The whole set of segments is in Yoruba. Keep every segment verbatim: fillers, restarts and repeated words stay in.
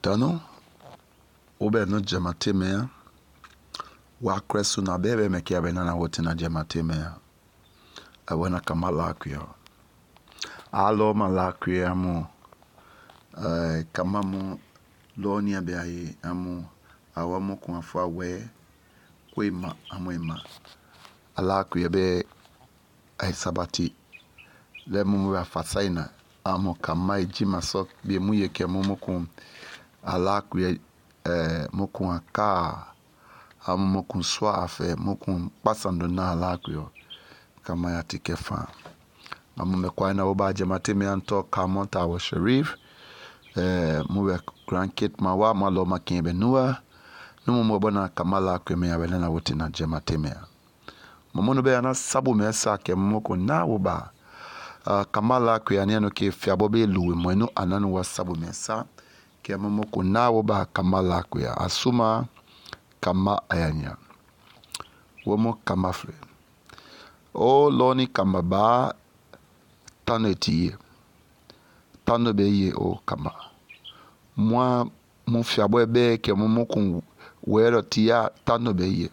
Tano, obe no jematemea, wa kresu na bebe mekia benana wote na jematemea. Awana kamala kuyo. Alo malakuya amu, uh, kamamu lonia beaye amu, awamu kumafua we, kwema amwema. Alakuya be ay sabati. Le mumu wa fasaina amu kamai jima sok be muye ke mumu kum. Alakuya eh, mukun aka amu mukun swa afe mukun pasando na alakuyo kama ya tikefa amu mekwa na oba jemate me anto kamonta wa Sharif eh muwe grandkid mawa malo makimbe nuwa numu mbona kamala kwe me abelena wote na jemate me mumu be ana sabu me sa ke mumu na oba uh, kamala kwe aniano ke fiabobe luwe mwenu ananu wa sabu me sa ke mumu kuna oba kamala kwe asuma kama ayanya womo kama fle o loni kama ba tano etiye tano beye o kama moi mon fiabo ebe ke mumu kun wero tia tano beye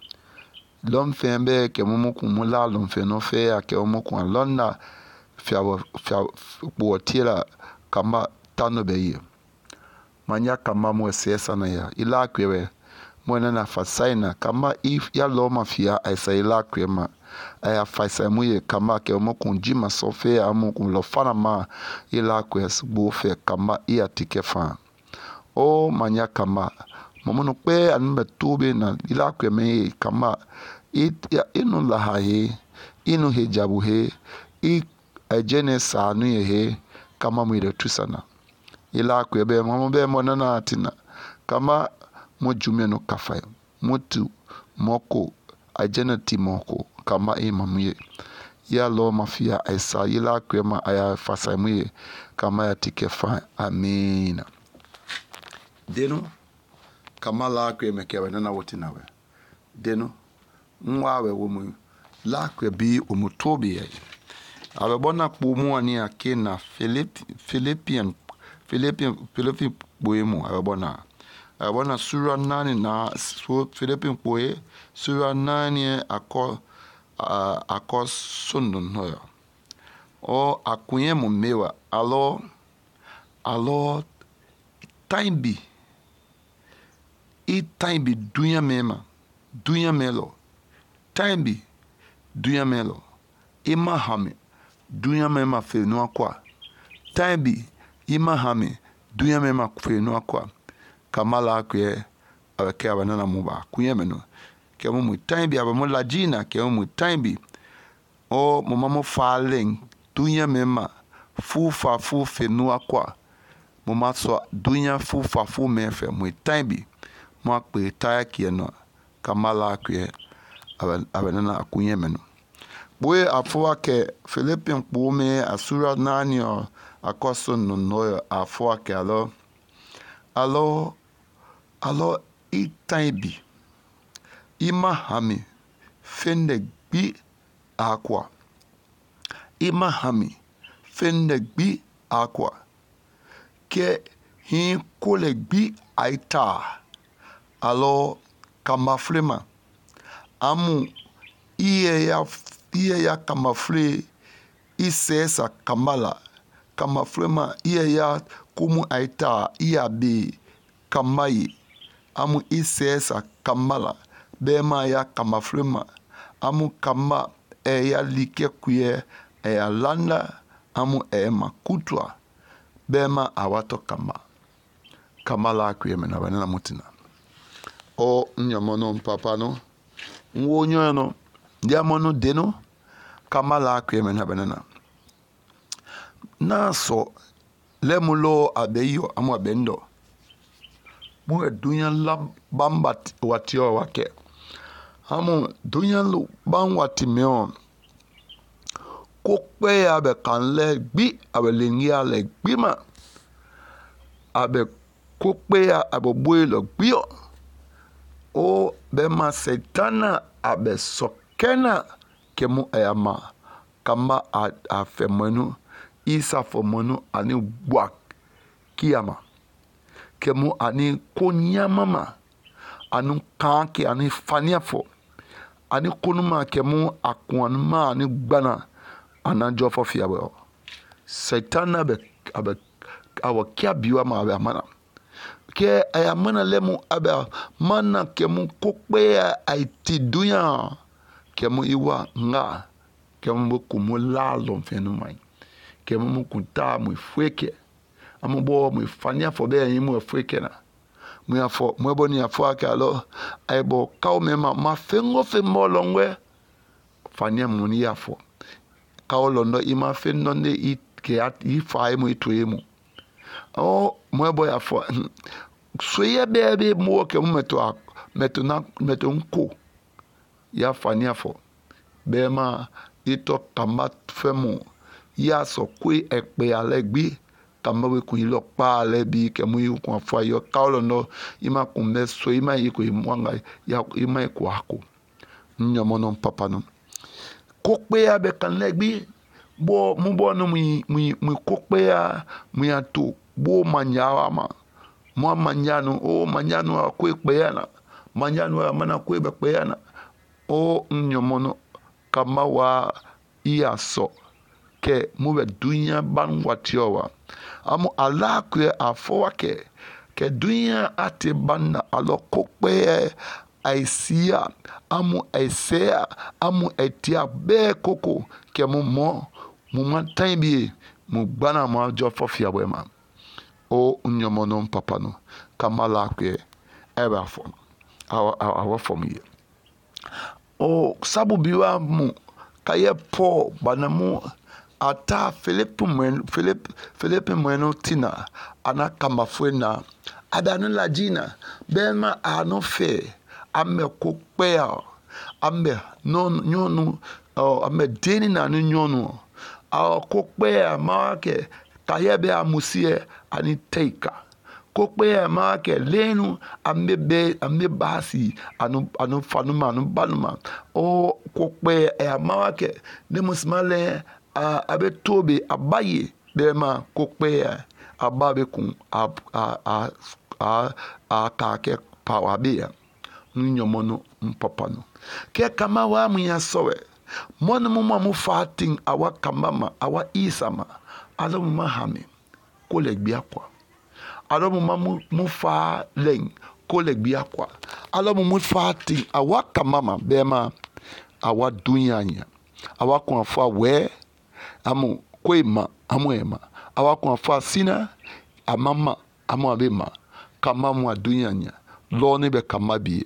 lom fembe ke mumu kun mula lom fe no fe ke mumu kun lonna fiabo fiabo bo tira kama tano beye manya kama mo sesa na ya ila kwewe mwana na fasaina kama if ya loma fia aisa ila kwema aya faisa muye kama ke omo kunjima sofe amu kun lo fana ma ila kwes bofe kama iya tikefa o manya kama momono pe anme tobe na ila kweme kama it ya inu lahaye inu hijabu he i ajene sanu ye he kama mwire tusana ila kwebe momo be mona na atina kama mo jumeno kafayo motu moko ajenati moko kama imamuye ya lo mafia aisa ila kwema aya fasamuye kama ya tikefa amina deno kama la kweme kewe nana wote nawe deno mwawe womu la kwebi umutobi ya ababona kpumu ani akena Philippian Philippian Philippian boyemu ababona abona sura nani na so Philippine poe sura nani ako uh, ako sundun hoyo o akunye mo mewa alo alo taimbi i taimbi dunya mema dunya melo taimbi dunya melo ima hame dunya mema fe no akwa taimbi ima hame dunya mema fe no akwa kamala kwe awake abanana muba kuyemeno ke mu taimbi abamu lajina ke mu taimbi o mu mamu faleng dunya mema fu fa fu fe no akwa mu maso dunya fu fa fu mefe mu taimbi mu akpe taya kieno kamala kwe abanana akuyemeno boye afwa ke Philippine kpome asura nani o akoso no no afwa ke alo alo alo itaibi ima hami fende gbi akwa ima hami fende gbi akwa ke hi kole gbi aita alo kamaflema amu iye ya iye ya kamafle isesa kamala kamaflema iye ya kumu aita iyabe kamayi amu isesa kamala bema ya kamaflema amu kama e ya like kuye e ya landa amu e makutwa bema awato kama kamala kuye mena banana mutina o nyamono papa no nwo nyono ndiamono deno kamala kuye mena banana na so lemulo abeyo amu abendo mu dunya la bamba watio wake hamu dunya lu ban wati meo ko pe abe kan le gbi abe lengia le gbi ma abe ko pe abe boy lo gbi o be ma setana abe sokena kemu ayama kama afemenu isa fomonu ani bwak kiyama kemu ani konyamama anu kanke ani faniafo ani konuma kemu akwanma ani gbana anajo fo fiabo Satan be abe awo kia biwa ma abe amana ke ayamana lemu abe mana kemu kokpe aiti dunya kemu iwa nga kemu bokumu lalo mfenu mai kemu mukunta mu fweke amubo mu fania fo be yin mu fweke na mu afo mu boni afo akalo aibo kaw mema ma fengo fe molongwe fania mu ni afo kaw londo ima fe nonde i ke at i fa mu itoe mu o mu bo afo so ye bebe mu ke mu meto meto na meto nko ya fania fo be ma ito kamba femu ya so kwe ekpe alegbi kamba we kun ilo pa alebi ke mu yu kun afo ayo kaulo no ima kun me so ima yiko imwanga ya ima ko ako nyomo no papa no kokpe ya be kan legbi bo mu bo no mu mu kokpe ya mu ya to bo manyawa ma mo manyano o manyano akwe kpe ya na manyano amana kwe be kpe ya na o nyomo no kama wa iya so ke mube dunya ban watiowa amu ala kwe afo ke ke dunya ate banna alo kokpe aisia amu aisea amu etia be koko ke mu mo mu mantan bi mu gbana ma jo fofia bwema o nyomo no papa no kama la kwe eba fo awa awa fo mi o sabu biwa mu kaye po banamu ata Philip mwen Philip Philip mweno tina ana kamba fwena adanu lajina bema ano fe ame kokpea ame non nyonu o ame deni na nu nyonu a kokpea maake kaye be amusie ani teika kokpe ma ke lenu ambe ambe basi anu anu fanuma anu banuma o kokpe e ma ke ne musmale abe tobe abaye be ma kokpe ababe kun a a a a ka ke power be nyomono mpapano ke kama wa mu ya sowe mon mu mu fating awa kamama awa isama alo mu mahame ko le gbi akwa alo mu mu fa len ko le gbi akwa alo mu fa ti awa kamama bema awa dunyanya awa kon fa we amu kwema amu ema awa kon fa sina amama amu abema kama mu dunyanya lo ni be kama bi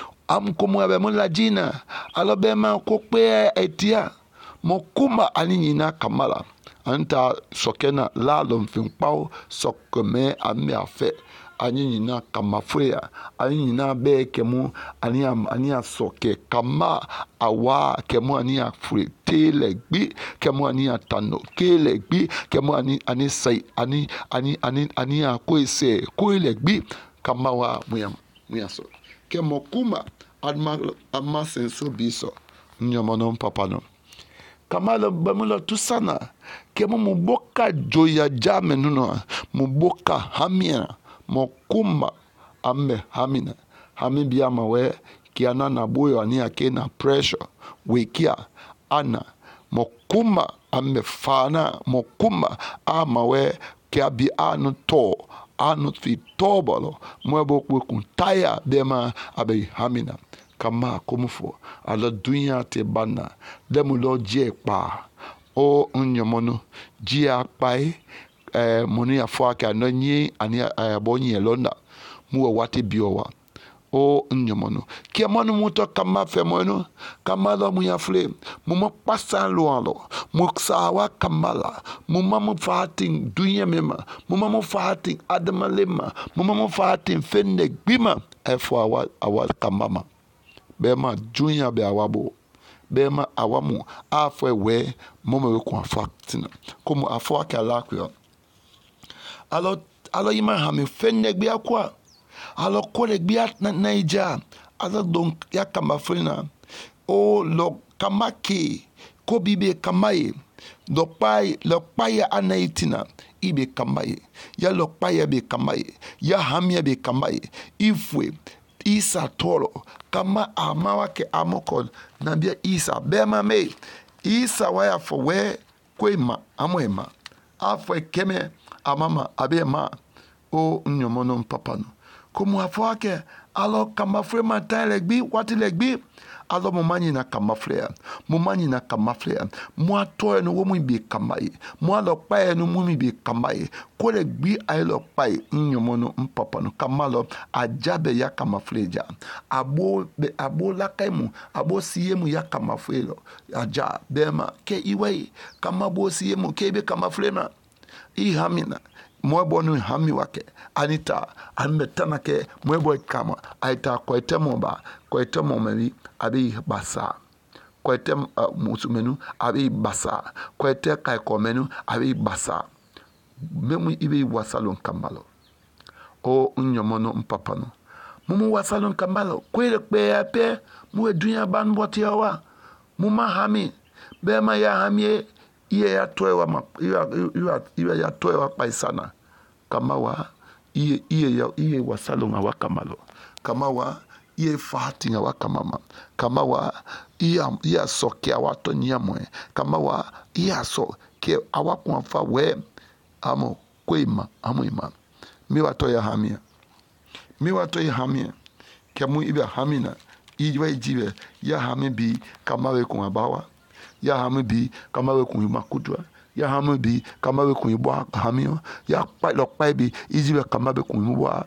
am komo abe mu lajina alo bema ko pe etia mo kuma anina kamala anta sokena la lomfin pao sokome ame afe anyina kamafrea anyina be kemu ania ania soke kama awa kemu ania fure telegbi kemu ania tano kelegbi kemu ani ani sai ani ani ani ania koise koilegbi kama wa muyam muyaso kemo kuma adma adma senso biso nyomono papa no kamalo bamulo tusana kemo muboka joya jame nuno muboka hamia mokuma ame hamina hamibia mawe kiana na boyo ani ake na pressure wikia ana mokuma ame fana mokuma amawe kiabi anu to anu fi tobolo mwebo kwe kuntaya dema abe hamina kama komufo ala dunya te bana demu lo je pa o unyomono ji apai eh moni afo aka no nyi ani abonyi elonda muwa wate biowa o unyomono ke monu muto kama femono kama lo muyafle mumo pasan lo alo muksawa kamala mumma mu fatin dunya mema mumma mu fatin adamalema mumma mu fatin fenne gbima efo awa awa kamama bema dunya be awabo bema awamu afwe we momo we kwa faktina komo afwa kala kwa alo alo yima ha me fenne gbe akwa alo kole gbe na naija alo don ya kama frina o lo kamaki Kobi be kamaye. Lokpai, lokpaya anaitina. Ibe kamaye. Ya lokpaya be kamaye. Ya hamia be kamaye. Ifwe. Isa toro. Kama amawa ke amokol. Nabia Isa. Bema me. Isa waya for we. Kwema. Amoema. Afwe keme. Amama. Abema. O nyomono papano. Como afwake. Alo kamafre mata legbi. Wati legbi. Alo momani na kamafre. Momani na kamafre. Mwa toye no womu bi kamaye. Mwa lokpaye no mumi bi kamaye. Ko legbi ay lokpaye. Nyomono mpapano. Kamalo ajabe ya kamafre ja. Abo be abo lakaimu. Abo siyemu ya kamafre lo. Aja bema. Ke iwe. Kamabo siyemu. Ke ibe kamafre na. I hamina. Mwebo nu hami wake. Anita. Anmetana ke. Mwebo kama. Aita kwa itemo ba. Kwa itemo mewi. Abi basa. Kwa itemo uh, musumenu. Abi basa. Kwa ite kaikomenu. Abi basa. Memu ibi wasalon kambalo. O unyomono mpapano. Mumu wasalon kambalo. Kwele kwe ya pe. Mwe dunya ban boti ya wa. Muma hami. Bema ya hami iye ya toe wa ma, iye, iye ya toe wa paisana. Kama wa iye iye ya iye wasalon wa kamalo. Kama wa iye fahati wa kamama. Kama wa iye iye so ke awato nyamwe. Kama wa iye so ke awaku anfa we amo kwema amo ima. Mi wato ya hamia. Mi wato ya hamia. Kemu ibe hamina. Iwe jiwe ya hami bi kama we kun abawa. Ya hami bi kama we kun makudwa. Ya hami bi kama we kun ibo hamio. Ya pa lokpa bi ijiwe kama we kun ibo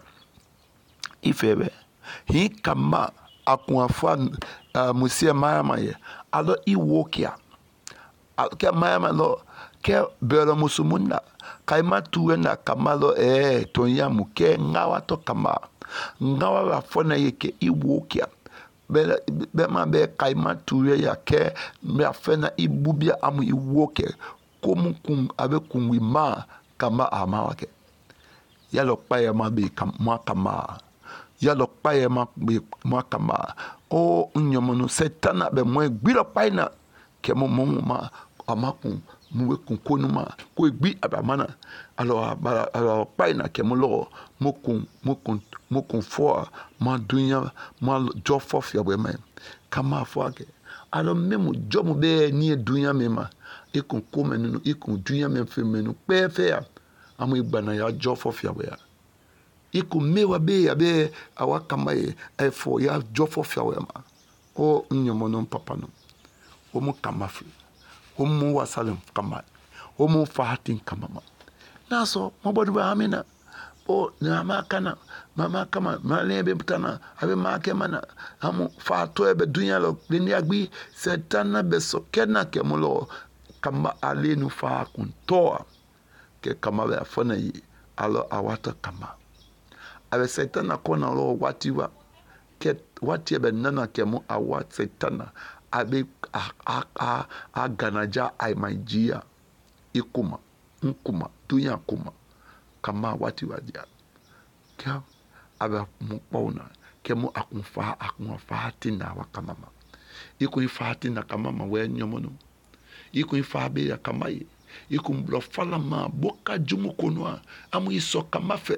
ifebe. Hi kama akun afa uh, musia mayama ye. Alo iwokia. Ke mayama lo ke belo musumunda. Kaima tuwenda kama lo eh tonyamu ke ngawa to kama. Ngawa wa fona ye ke iwokia. Bema be kaima tuwe ya ke me afena ibubia amu iwoke komu kum abe kumwima kama ama wake ya lokpa ya ma be kama kama ya lokpa ya ma be ma kama o nyomono setana be mo gbiro paina ke mo mo ma amakun muwe kun konuma ko gbi abamana alo alo paina ke mo lo mo kun mo kun mo kun fo ma dunya ma jofo fia we me kama fo ake alo memu jomu be ni dunya mema ikun ko menunu ikun dunya me fe menu pe fe ya amu igbana ya jofo fia we ya ikun mewa be ya be awa kama e fo ya jofo fia we ma o nyomono papa no o mo kama fi Omu wasalem kama. Omu fahatin kama. Naso, mabodu ba amina. O, na makana. Mama kama. Malebe putana. Abe make mana. Amu fahato ebe dunya lo. Lini agbi. Setana beso kena ke mulo. Kama alenu fahakun toa. Ke kama be afona yi. Alo awata kama. Abe setana kona lo watiwa. Ke wati ebe nana ke mu awat setana. Abe a a a a ganaja ai maijia ikuma nkuma dunya kuma kama wati wadia kya abe mupona kemu akunfa akunfa tina wakamama iku ifa tina kamama we nyomono iku ifa be ya kamaye iku mblo fala ma boka jumu konwa amu iso kamafe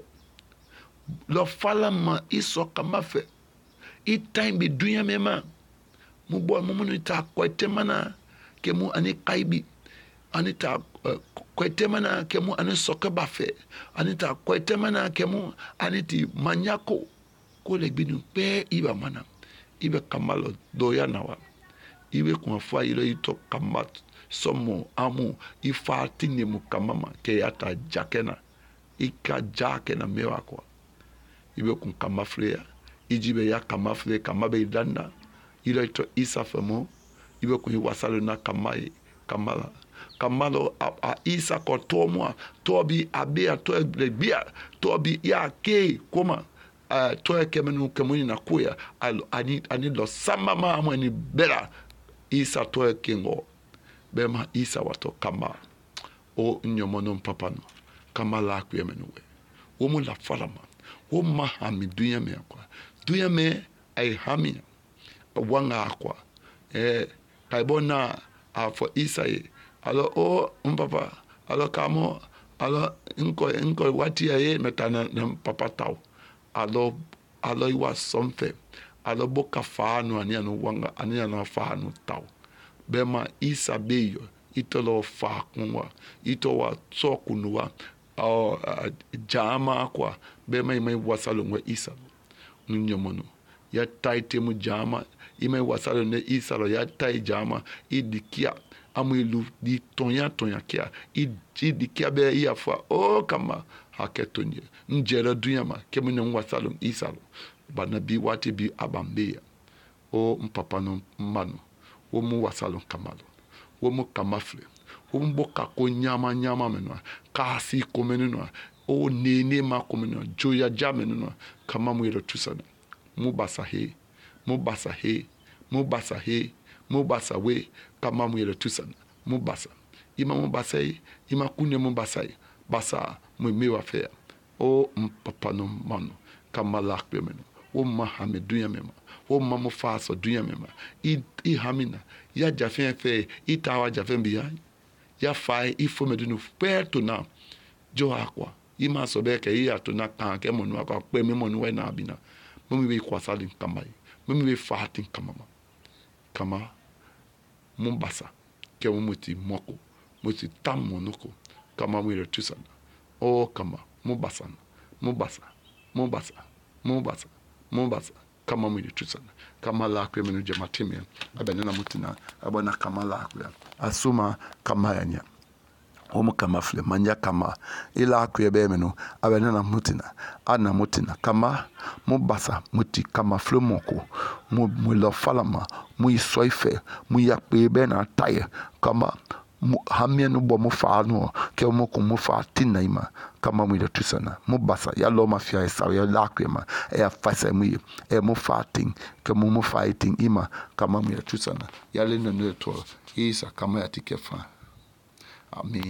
lo fala ma iso kamafe i time be dunya mema mubo mumunu ta kwete mana kemu ani kaibi anita uh, kwete mana kemu ani soke bafe anita kwete mana kemu aniti manyako ko legbinu pe iba mana ibe kamalo doya nawa ibe kuma fa ile ito kamat somo amu ifa tinye mu kamama ke yata jakena ika jakena mewa kwa ibe kun kamafre ijibe ya kamafre kamabe danda ile ito isa femo ibe kun wasalo na kamaye kamala kamalo a, a isa ko tomwa tobi abia to bia tobi ya ke koma uh, to kemenu kemuni na kuya ani ani lo sama ma amani bela isa to kengo bema isa wato kama o nyomono papano kama la kuyemenuwe o mu la falama o ma hami dunya me kwa dunya me ai hami wanga kwa eh kaibona a fo isa ye alo o mpapa alo kamo alo inko inko wati ye metana na papa tau alo alo iwa something alo boka fanu ani anu wanga ani anu fanu tau bema isa beyo itolo fa kunwa ito wa tsokunwa o jama kwa bema imai wasalo ngwe isa nunyomono ya taite mu jama imai wasalo ne isa lo ya tai jama idikia amu ilu di tonya tonya kia idikia be ya fa o kama haketonye njera dunyama kemune wasalo isa lo bana bi wati bi abambeya o mpapa no mano wo mu wasalo kamalo wo mu kamafle wo mu ko nyama nyama menwa kasi ko menwa o nene ma ko menwa joya jamenwa kama mu yero tusana mu basahe mu basahe mu basahe mu basawe kama mu yero tusana mu basa ima mu basai ima kunye mu basai basa mu mewa fe o mpapa no mano kama lakbe menwa wo ma hame dunya mema wo ma mo faso dunya mema i i hamina ya jafen fe i tawa jafen biya ya fai i fo medunu perto na jo akwa i ma so be ke i atuna kan ke monu akwa pe me monu we na abina mo mi be kwasali kamai mo mi be fatin kamama kama mombasa ke mo muti moko muti tamonoko kama mo ile tusana o kama mombasa mombasa mombasa mombasa mombasa kama mwili tusana kama lakwe menu jamatime abenena mutina abona kama lakwe asuma kama yanya omu kama fle manja kama ila akwe be menu abenena mutina ana mutina kama mubasa muti kama fle moko mu mu lo falama mu isoife mu yakpe be na taye kama hamia no bo mo fa no ke mo ko mo fa tinaima kama mu ile tusana mo basa ya lo mafia esa ya lakrema e afasa mu e mo fighting ke mo mo fighting ima kama mu ile tusana ya le no to isa kama ya tikefa amen.